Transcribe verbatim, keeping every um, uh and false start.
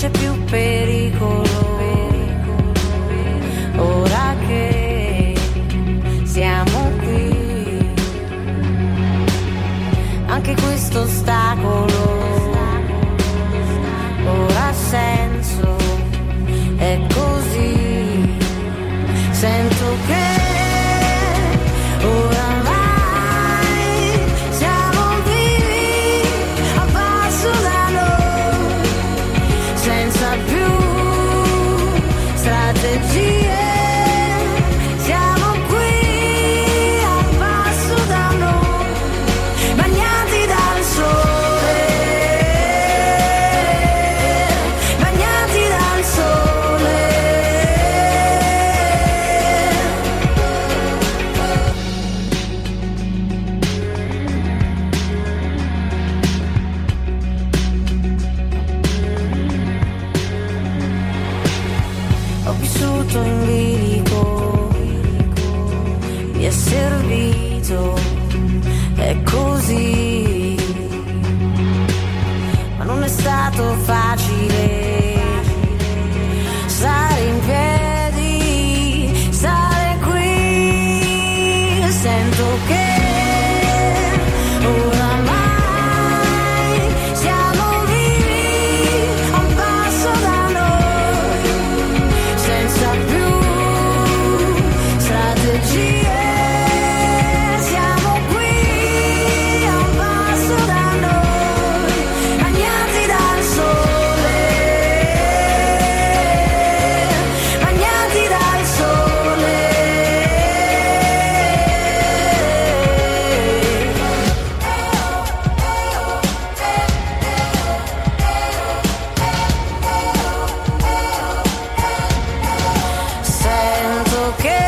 c'è più pericolo, ora che siamo qui. Anche questo ostacolo ora ha senso, è così. Sento che oramai siamo vivi a passo da noi, senza più strategie. Siamo qui a passo da noi, bagnati dal sole, bagnati dal sole. Ho vissuto in bilico, mi è servito, è così, ma non è stato facile stare in piedi, stare qui. Sento che oramai siamo vivi a un passo da noi, senza più strategie. Siamo qui a un passo da noi, bagnati dal sole, bagnati dal sole. Sento che